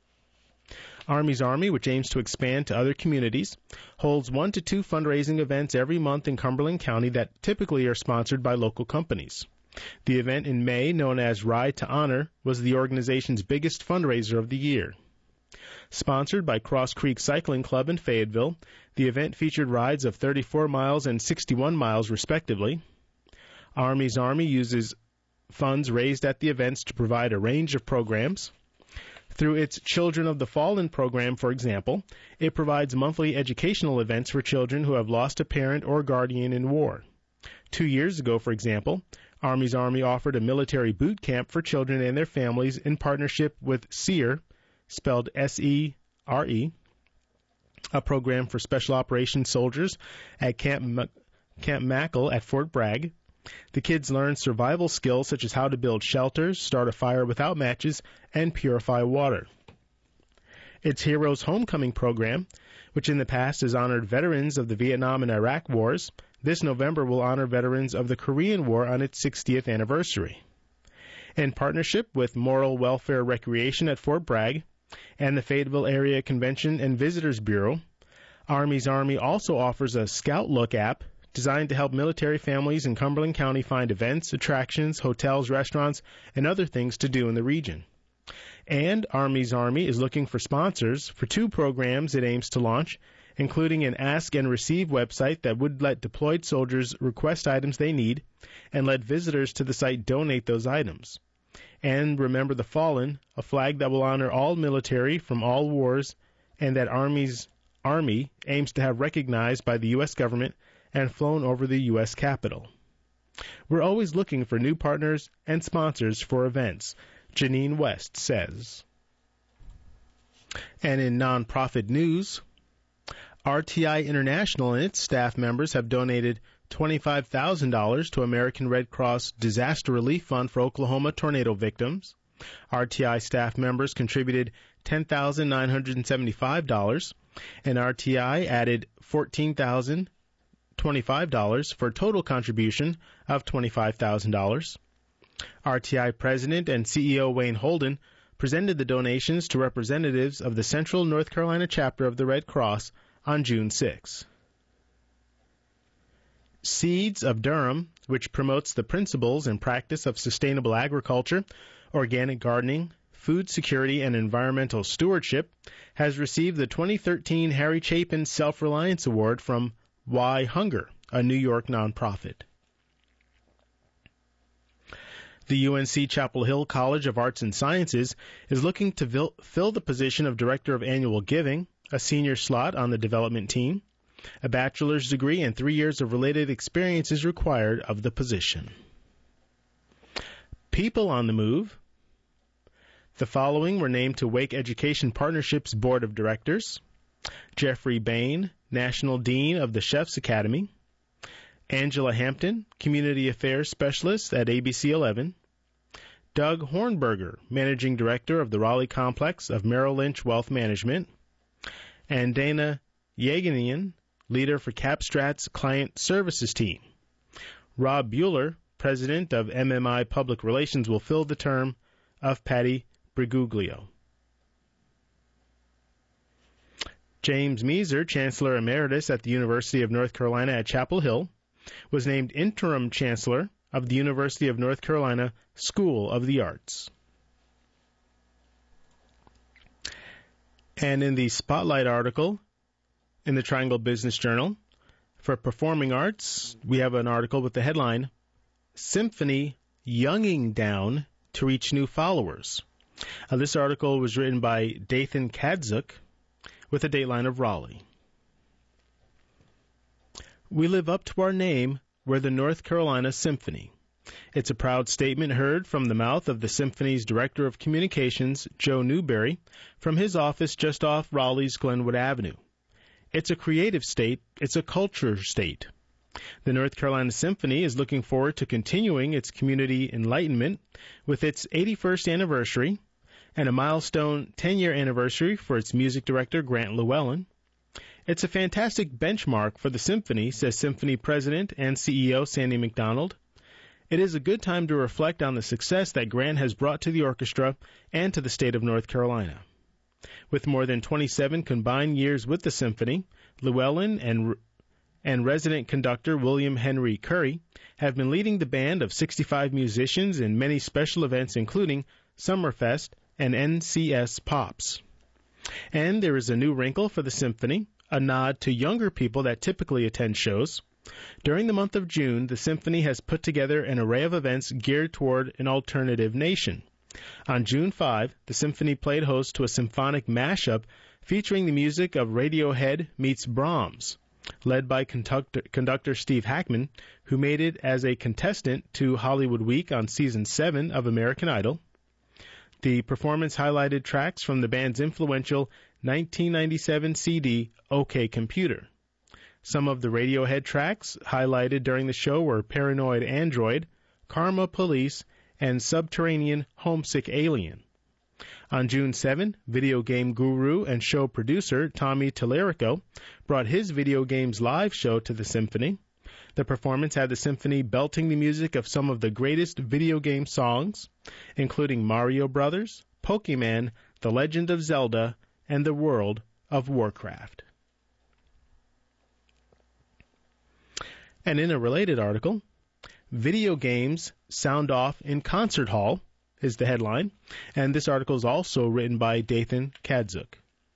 Army's Army, which aims to expand to other communities, holds one to two fundraising events every month in Cumberland County that typically are sponsored by local companies. The event in May, known as Ride to Honor, was the organization's biggest fundraiser of the year. Sponsored by Cross Creek Cycling Club in Fayetteville, the event featured rides of thirty-four miles and sixty-one miles, respectively. Army's Army uses funds raised at the events to provide a range of programs. Through its Children of the Fallen program, for example, it provides monthly educational events for children who have lost a parent or guardian in war. Two years ago, for example, Army's Army offered a military boot camp for children and their families in partnership with SERE, spelled S E R E, a program for special operations soldiers at Camp, M- Camp Mackle at Fort Bragg. The kids learn survival skills such as how to build shelters, start a fire without matches, and purify water. Its Heroes Homecoming program, which in the past has honored veterans of the Vietnam and Iraq wars, this November will honor veterans of the Korean War on its sixtieth anniversary. In partnership with Moral Welfare Recreation at Fort Bragg and the Fayetteville Area Convention and Visitors Bureau, Army's Army also offers a Scout Look app designed to help military families in Cumberland County find events, attractions, hotels, restaurants, and other things to do in the region. And Army's Army is looking for sponsors for two programs it aims to launch, including an Ask and Receive website that would let deployed soldiers request items they need and let visitors to the site donate those items. and Remember the Fallen, a flag that will honor all military from all wars and that Army's Army aims to have recognized by the U S government and flown over the U S Capitol. We're always looking for new partners and sponsors for events, Janine West says. And in nonprofit news, R T I International and its staff members have donated twenty-five thousand dollars to American Red Cross Disaster Relief Fund for Oklahoma tornado victims. R T I staff members contributed ten thousand nine hundred seventy-five dollars, and R T I added fourteen thousand twenty-five dollars for a total contribution of twenty-five thousand dollars. R T I President and C E O Wayne Holden presented the donations to representatives of the Central North Carolina chapter of the Red Cross on June sixth. Seeds of Durham, which promotes the principles and practice of sustainable agriculture, organic gardening, food security, and environmental stewardship, has received the twenty thirteen Harry Chapin Self-Reliance Award from Why Hunger, a New York nonprofit. The U N C Chapel Hill College of Arts and Sciences is looking to vil- fill the position of Director of Annual Giving, a senior slot on the development team. A bachelor's degree and three years of related experience is required of the position. People on the move. The following were named to Wake Education Partnership's Board of Directors: Jeffrey Bain, National Dean of the Chefs Academy; Angela Hampton, Community Affairs Specialist at A B C eleven; Doug Hornberger, Managing Director of the Raleigh Complex of Merrill Lynch Wealth Management; and Dana Yeganian, Leader for Capstrat's Client Services Team. Rob Bueller, President of M M I Public Relations, will fill the term of Patty Briguglio. James Measer, Chancellor Emeritus at the University of North Carolina at Chapel Hill, was named Interim Chancellor of the University of North Carolina School of the Arts. And in the Spotlight article in the Triangle Business Journal, for performing arts, we have an article with the headline, Symphony Younging Down to Reach New Followers. Uh, this article was written by Dathan Kadzuk with a dateline of Raleigh. We live up to our name, we're the North Carolina Symphony. It's a proud statement heard from the mouth of the Symphony's Director of Communications, Joe Newberry, from his office just off Raleigh's Glenwood Avenue. It's a creative state. It's a culture state. The North Carolina Symphony is looking forward to continuing its community enlightenment with its eighty-first anniversary and a milestone ten-year anniversary for its music director, Grant Llewellyn. It's a fantastic benchmark for the Symphony, says Symphony President and C E O Sandy McDonald. It is a good time to reflect on the success that Grant has brought to the orchestra and to the state of North Carolina. With more than twenty-seven combined years with the Symphony, Llewellyn and and resident conductor William Henry Curry have been leading the band of sixty-five musicians in many special events, including Summerfest and N C S Pops. And there is a new wrinkle for the Symphony, a nod to younger people that typically attend shows. During the month of June, the Symphony has put together an array of events geared toward an alternative nation. On June fifth, the Symphony played host to a symphonic mashup featuring the music of Radiohead meets Brahms, led by conductor, conductor Steve Hackman, who made it as a contestant to Hollywood Week on Season seven of American Idol. The performance highlighted tracks from the band's influential nineteen ninety-seven C D, OK Computer. Some of the Radiohead tracks highlighted during the show were Paranoid Android, Karma Police, and Subterranean Homesick Alien. On June seventh, video game guru and show producer Tommy Tallarico brought his video games live show to the Symphony. The performance had the Symphony belting the music of some of the greatest video game songs, including Mario Brothers, Pokemon, The Legend of Zelda, and the World of Warcraft. And in a related article, Video Games Sound Off in Concert Hall is the headline, and this article is also written by Dathan Kadzuk.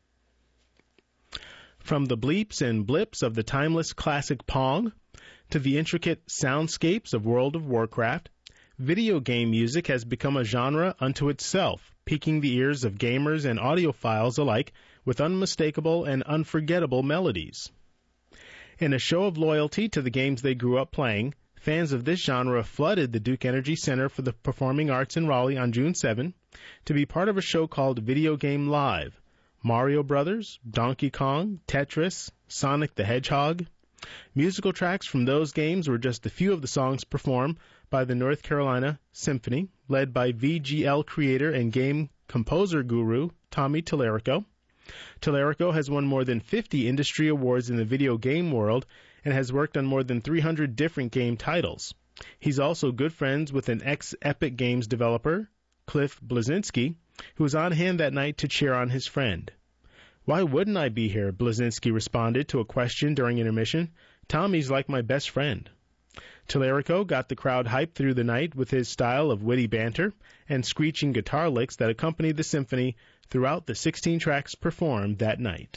From the bleeps and blips of the timeless classic Pong to the intricate soundscapes of World of Warcraft, video game music has become a genre unto itself, piquing the ears of gamers and audiophiles alike with unmistakable and unforgettable melodies. In a show of loyalty to the games they grew up playing, fans of this genre flooded the Duke Energy Center for the Performing Arts in Raleigh on June seventh to be part of a show called Video Game Live. Mario Brothers, Donkey Kong, Tetris, Sonic the Hedgehog. Musical tracks from those games were just a few of the songs performed by the North Carolina Symphony, led by V G L creator and game composer guru Tommy Tallarico. Tallarico has won more than fifty industry awards in the video game world and has worked on more than three hundred different game titles. He's also good friends with an ex-Epic Games developer, Cliff Bleszinski, who was on hand that night to cheer on his friend. "Why wouldn't I be here?" Bleszinski responded to a question during intermission. "Tommy's like my best friend." Tallarico got the crowd hyped through the night with his style of witty banter and screeching guitar licks that accompanied the symphony throughout the sixteen tracks performed that night.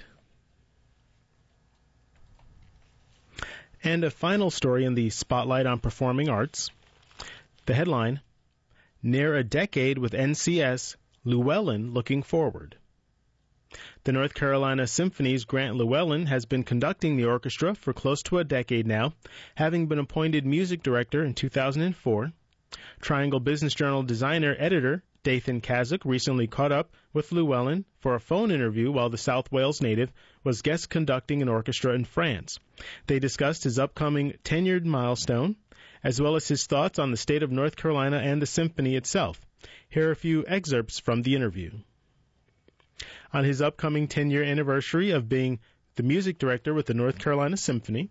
And a final story in the Spotlight on Performing Arts. The headline, "Near a Decade with N C S, Llewellyn Looking Forward." The North Carolina Symphony's Grant Llewellyn has been conducting the orchestra for close to a decade now, having been appointed music director in two thousand four. Triangle Business Journal designer editor Dathan Kazuk recently caught up with Llewellyn for a phone interview while the South Wales native was guest conducting an orchestra in France. They discussed his upcoming tenured milestone, as well as his thoughts on the state of North Carolina and the symphony itself. Here are a few excerpts from the interview. On his upcoming ten-year anniversary of being the music director with the North Carolina Symphony.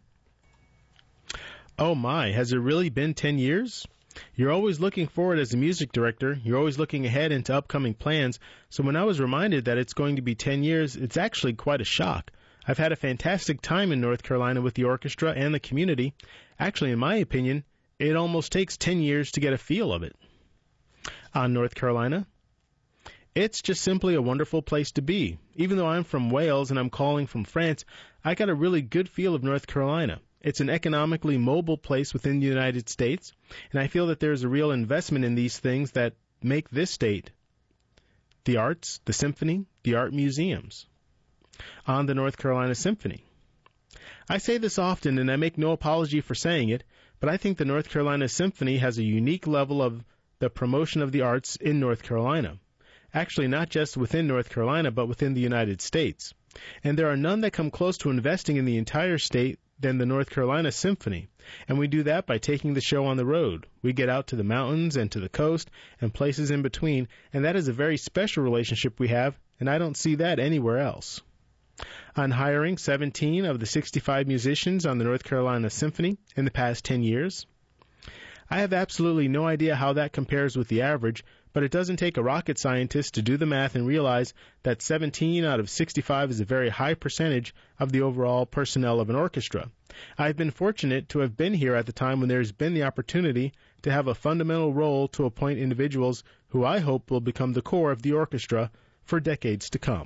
"Oh my, has it really been ten years? You're always looking forward as a music director. You're always looking ahead into upcoming plans. So when I was reminded that it's going to be ten years, it's actually quite a shock. I've had a fantastic time in North Carolina with the orchestra and the community. Actually, in my opinion, it almost takes ten years to get a feel of it." On North Carolina, "It's just simply a wonderful place to be. Even though I'm from Wales and I'm calling from France, I got a really good feel of North Carolina. It's an economically mobile place within the United States, and I feel that there's a real investment in these things that make this state. The arts, the symphony, the art museums." On the North Carolina Symphony, "I say this often, and I make no apology for saying it, but I think the North Carolina Symphony has a unique level of the promotion of the arts in North Carolina. Actually, not just within North Carolina, but within the United States. And there are none that come close to investing in the entire state than the North Carolina Symphony. And we do that by taking the show on the road. We get out to the mountains and to the coast and places in between, and that is a very special relationship we have, and I don't see that anywhere else." On hiring seventeen of the sixty-five musicians on the North Carolina Symphony in the past ten years. "I have absolutely no idea how that compares with the average, but it doesn't take a rocket scientist to do the math and realize that seventeen out of sixty-five is a very high percentage of the overall personnel of an orchestra. I've been fortunate to have been here at the time when there's been the opportunity to have a fundamental role to appoint individuals who I hope will become the core of the orchestra for decades to come."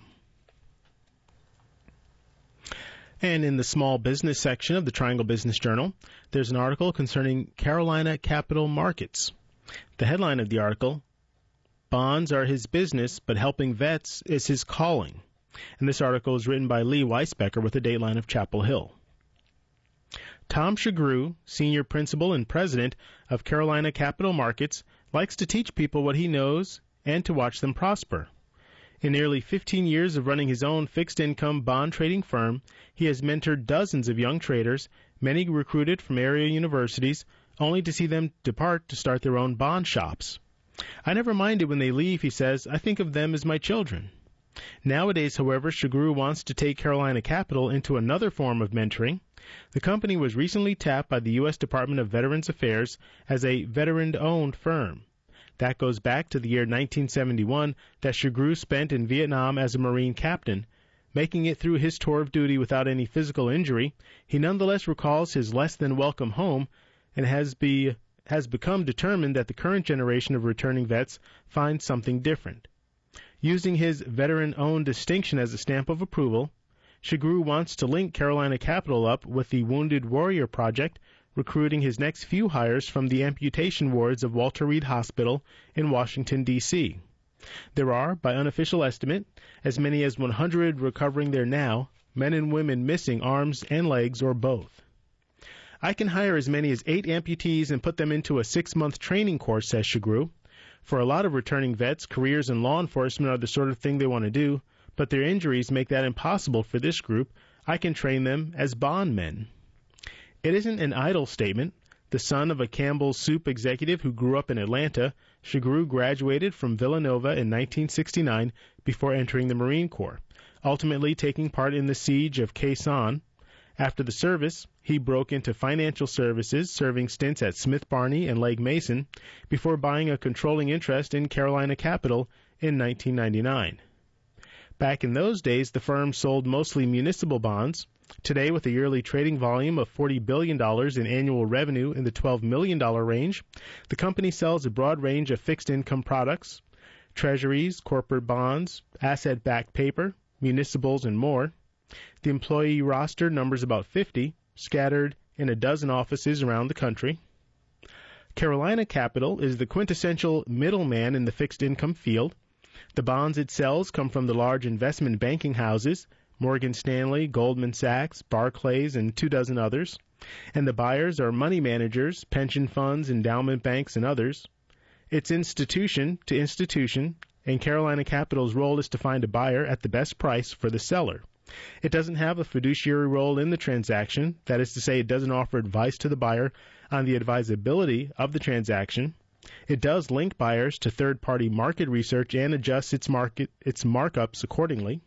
And in the small business section of the Triangle Business Journal, there's an article concerning Carolina Capital Markets. The headline of the article, "Bonds are his business, but helping vets is his calling." And this article is written by Lee Weisbecker with a dateline of Chapel Hill. Tom Shagru, senior principal and president of Carolina Capital Markets, likes to teach people what he knows and to watch them prosper. In nearly fifteen years of running his own fixed-income bond trading firm, he has mentored dozens of young traders, many recruited from area universities, only to see them depart to start their own bond shops. "I never mind it when they leave," he says. "I think of them as my children." Nowadays, however, Shagru wants to take Carolina Capital into another form of mentoring. The company was recently tapped by the U S Department of Veterans Affairs as a veteran-owned firm. That goes back to the year nineteen seventy-one that Shagru spent in Vietnam as a Marine captain. Making it through his tour of duty without any physical injury, he nonetheless recalls his less-than-welcome home and has, be, has become determined that the current generation of returning vets finds something different. Using his veteran-owned distinction as a stamp of approval, Shagru wants to link Carolina Capital up with the Wounded Warrior Project, recruiting his next few hires from the amputation wards of Walter Reed Hospital in Washington, D C There are, by unofficial estimate, as many as one hundred recovering there now, men and women missing arms and legs or both. I can hire as many as eight amputees and put them into a six-month training course, says Shagru. For a lot of returning vets, careers in law enforcement are the sort of thing they want to do, but their injuries make that impossible for this group. I can train them as bondmen. It isn't an idle statement. The son of a Campbell's Soup executive who grew up in Atlanta, Shagru graduated from Villanova in nineteen sixty-nine before entering the Marine Corps, ultimately taking part in the siege of Khe Sanh. After the service, he broke into financial services, serving stints at Smith Barney and Legg Mason, before buying a controlling interest in Carolina Capital in nineteen ninety-nine. Back in those days, the firm sold mostly municipal bonds. Today, with a yearly trading volume of forty billion dollars in annual revenue in the twelve million dollars range, the company sells a broad range of fixed income products, treasuries, corporate bonds, asset-backed paper, municipals, and more. The employee roster numbers about fifty, scattered in a dozen offices around the country. Carolina Capital is the quintessential middleman in the fixed income field. The bonds it sells come from the large investment banking houses, Morgan Stanley, Goldman Sachs, Barclays, and two dozen others, and the buyers are money managers, pension funds, endowment banks, and others. It's institution to institution, and Carolina Capital's role is to find a buyer at the best price for the seller. It doesn't have a fiduciary role in the transaction. That is to say, it doesn't offer advice to the buyer on the advisability of the transaction. It does link buyers to third-party market research and adjusts its market its markups accordingly.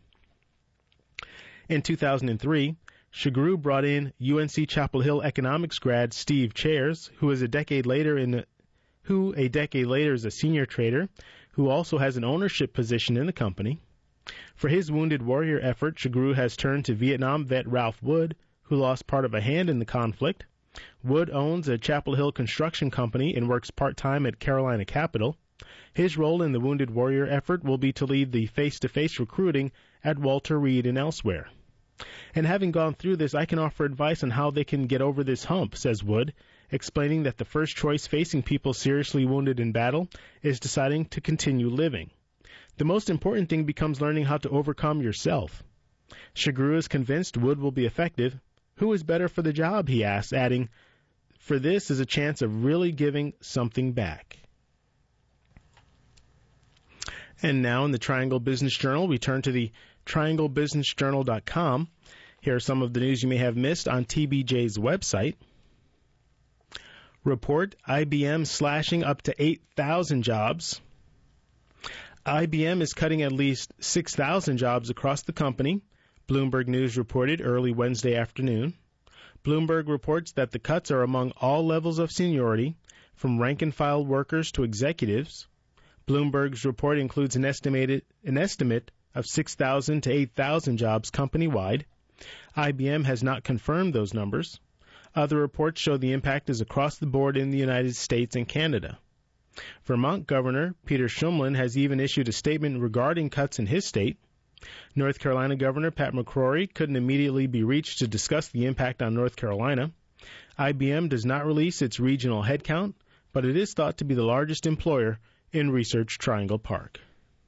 In two thousand three, Shagru brought in U N C Chapel Hill economics grad Steve Chairs, who is a decade later in who a decade later is a senior trader, who also has an ownership position in the company. For his Wounded Warrior effort, Shagru has turned to Vietnam vet Ralph Wood, who lost part of a hand in the conflict. Wood owns a Chapel Hill construction company and works part-time at Carolina Capital. His role in the Wounded Warrior effort will be to lead the face-to-face recruiting at Walter Reed and elsewhere. And having gone through this, I can offer advice on how they can get over this hump, says Wood, explaining that the first choice facing people seriously wounded in battle is deciding to continue living. The most important thing becomes learning how to overcome yourself. Shagru is convinced Wood will be effective. Who is better for the job, he asks, adding, for this is a chance of really giving something back. And now in the Triangle Business Journal, we turn to the triangle business journal dot com. Here are some of the news you may have missed on T B J's website. Report, I B M slashing up to eight thousand jobs. I B M is cutting at least six thousand jobs across the company, Bloomberg News reported early Wednesday afternoon. Bloomberg reports that the cuts are among all levels of seniority, from rank-and-file workers to executives. Bloomberg's report includes an estimated an estimate of six thousand to eight thousand jobs company-wide. I B M has not confirmed those numbers. Other reports show the impact is across the board in the United States and Canada. Vermont Governor Peter Shumlin has even issued a statement regarding cuts in his state. North Carolina Governor Pat McCrory couldn't immediately be reached to discuss the impact on North Carolina. I B M does not release its regional headcount, but it is thought to be the largest employer in Research Triangle Park.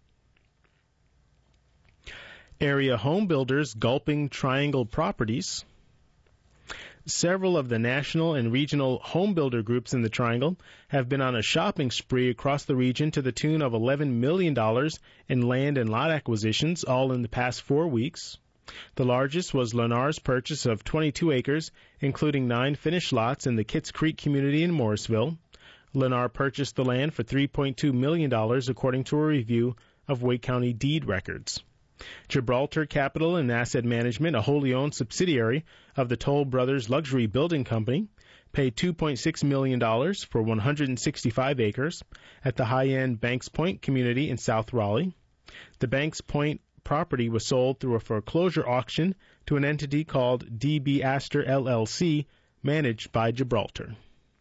Area home builders gulping Triangle properties. Several of the national and regional home builder groups in the Triangle have been on a shopping spree across the region to the tune of eleven million dollars in land and lot acquisitions, all in the past four weeks. The largest was Lennar's purchase of twenty-two acres, including nine finished lots in the Kitts Creek community in Morrisville. Lennar purchased the land for three point two million dollars, according to a review of Wake County deed records. Gibraltar Capital and Asset Management, a wholly owned subsidiary of the Toll Brothers Luxury Building Company, paid two point six million dollars for one hundred sixty-five acres at the high-end Banks Point community in South Raleigh. The Banks Point property was sold through a foreclosure auction to an entity called D B Astor L L C, managed by Gibraltar.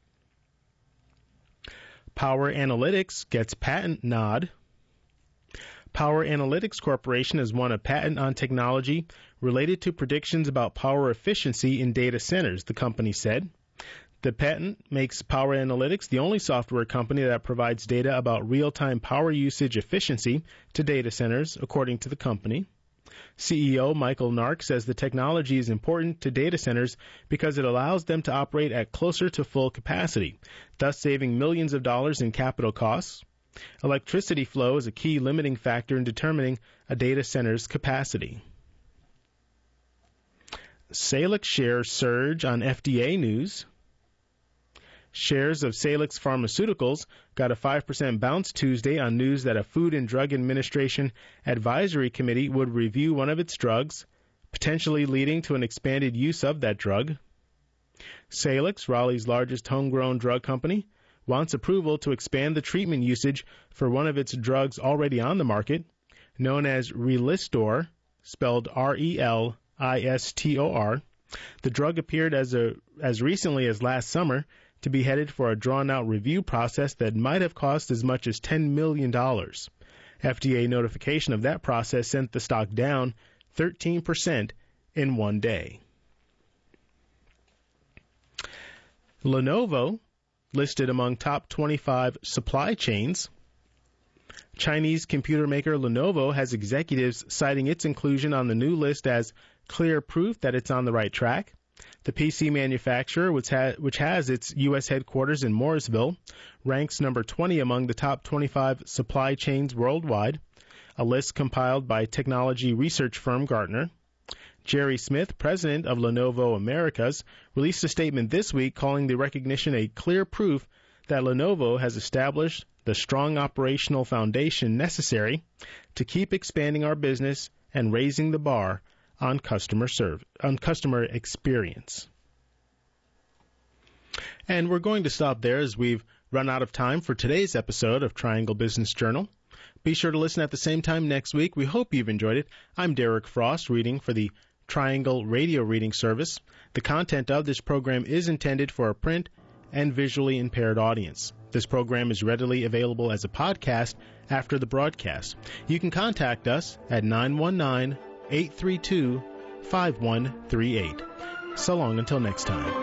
Power Analytics gets patent nod. Power Analytics Corporation has won a patent on technology related to predictions about power efficiency in data centers, the company said. The patent makes Power Analytics the only software company that provides data about real-time power usage efficiency to data centers, according to the company. C E O Michael Nark says the technology is important to data centers because it allows them to operate at closer to full capacity, thus saving millions of dollars in capital costs. Electricity flow is a key limiting factor in determining a data center's capacity. Salix shares surge on F D A news. Shares of Salix Pharmaceuticals got a five percent bounce Tuesday on news that a Food and Drug Administration advisory committee would review one of its drugs, potentially leading to an expanded use of that drug. Salix, Raleigh's largest homegrown drug company, wants approval to expand the treatment usage for one of its drugs already on the market, known as Relistor, spelled R E L I S T O R. The drug appeared as a as recently as last summer to be headed for a drawn-out review process that might have cost as much as ten million dollars. F D A notification of that process sent the stock down thirteen percent in one day. Lenovo listed among top twenty-five supply chains. Chinese computer maker Lenovo has executives citing its inclusion on the new list as clear proof that it's on the right track. The P C manufacturer, which, ha- which has its U S headquarters in Mooresville, ranks number twenty among the top twenty-five supply chains worldwide, a list compiled by technology research firm Gartner. Jerry Smith, president of Lenovo Americas, released a statement this week calling the recognition a clear proof that Lenovo has established the strong operational foundation necessary to keep expanding our business and raising the bar on customer serve, on customer experience. And we're going to stop there as we've run out of time for today's episode of Triangle Business Journal. Be sure to listen at the same time next week. We hope you've enjoyed it. I'm Derek Frost, reading for the Triangle Radio Reading Service. The content of this program is intended for a print and visually impaired audience. This program is readily available as a podcast after the broadcast. You can contact us at nine one nine, eight three two, five one three eight. So long until next time.